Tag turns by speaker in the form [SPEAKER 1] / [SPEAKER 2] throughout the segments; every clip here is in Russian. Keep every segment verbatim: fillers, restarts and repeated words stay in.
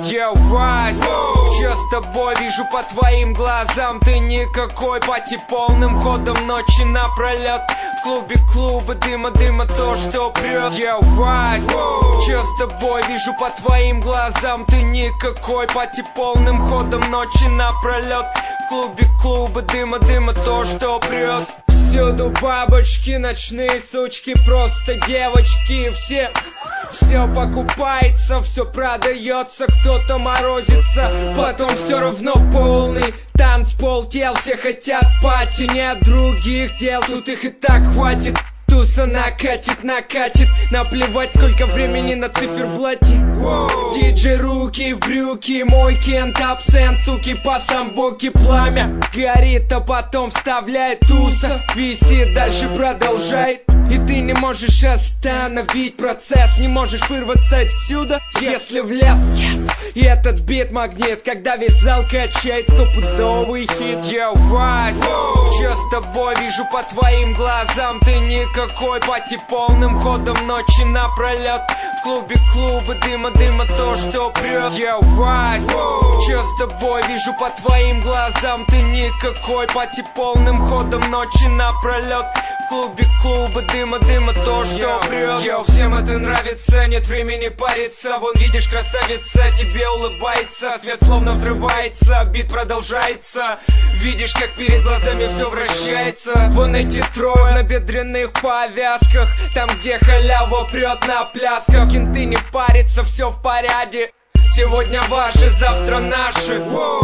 [SPEAKER 1] Я Вась, чё с тобой? Вижу по твоим глазам, ты никакой. Пати полным ходом ночи напролет. В клубе клубы, дыма, дыма, то, что прет. Я Вась, чё с тобой? Вижу по твоим глазам, ты никакой. Пати полным ходом ночи напролет. В клубе клубы, дыма, дыма, то, что прет. Всюду бабочки, ночные сучки, просто девочки все. Все покупается, все продается, кто-то морозится, потом все равно полный танцпол тел. Все хотят пати, нет других дел, тут их и так хватит. Туса накатит, накатит, наплевать сколько времени на циферблате. Диджей руки в брюки, мой кент, абсент, суки по самбуке. Пламя горит, а потом вставляет туса. Висит, дальше продолжает. И ты не можешь остановить процесс, не можешь вырваться отсюда, если влез. Yes. И этот бит магнит, когда весь зал качает, стопудовый хит. Я Вась, чё с тобой? Вижу по твоим глазам, ты никакой. Пати полным ходом ночи напролет. В клубе клубы, дыма, дыма, то, что прет. Я Вась, чё с тобой? Вижу по твоим глазам, ты никакой. Пати полным ходом ночи напролет. В клубе клубы, дыма, дыма, то, что прет. Йоу, всем это нравится, нет времени париться. Вон видишь, красавица тебе улыбается. Свет словно взрывается, бит продолжается. Видишь, как перед глазами все вращается. Вон эти трое на бедренных повязках, там, где халява прет на плясках. Кенты не парятся, все в порядке. Сегодня ваши, завтра наши.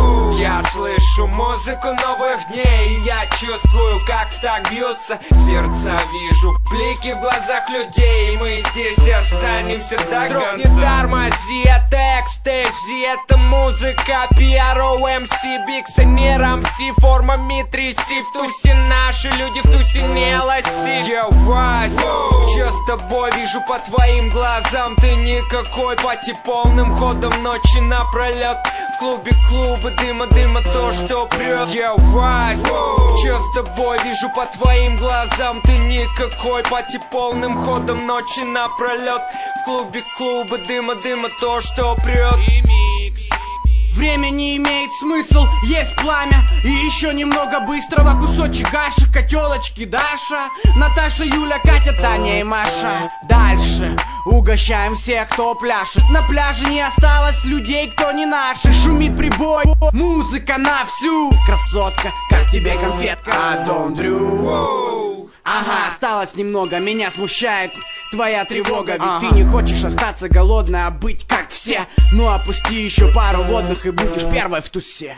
[SPEAKER 1] Я слышу музыку новых дней, и я чувствую, как так бьются сердца. Вижу блики в глазах людей, мы здесь останемся до конца. Друг, не тормози, это экстази, это музыка. пи ар о эм си, биксонер, эм си, формами тряси. В тусе наши люди, в тусе не лоси. Я Вась, чё с тобой? Вижу по твоим глазам, ты никакой. Пати полным ходом ночи напролет. В клубе клубы, дыма, дыма, то, что прет. Я Вась, чё с тобой? Вижу по твоим глазам, ты никакой. Пати полным ходом ночи напролет. В клубе клубы, дыма, дыма, то, что прет.
[SPEAKER 2] Время не имеет смысл, есть пламя. И еще немного быстрого, кусочек гаши. Котелочки Даша, Наташа, Юля, Катя, Таня и Маша. Дальше угощаем всех, кто пляшет. На пляже не осталось людей, кто не наши. Шумит прибой, музыка на всю. Красотка, как тебе конфетка? I don't do. Ага, осталось немного, меня смущает твоя тревога. Ведь ага. Ты не хочешь остаться голодной, а быть как все. Ну опусти еще пару водных и будешь первой в тусе.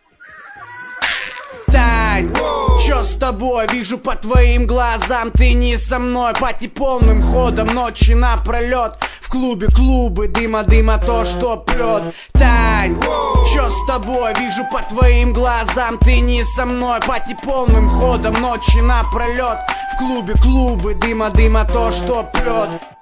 [SPEAKER 2] Тань, чё с тобой? Вижу по твоим глазам, ты не со мной. Пати полным ходом ночи напролет. В клубе клубы, дыма, дыма, то, что прет. Тань, чё с тобой? Вижу по твоим глазам, ты не со мной. Пати полным ходом ночи напролет. В клубе клубы, дыма, дыма, то, что прет.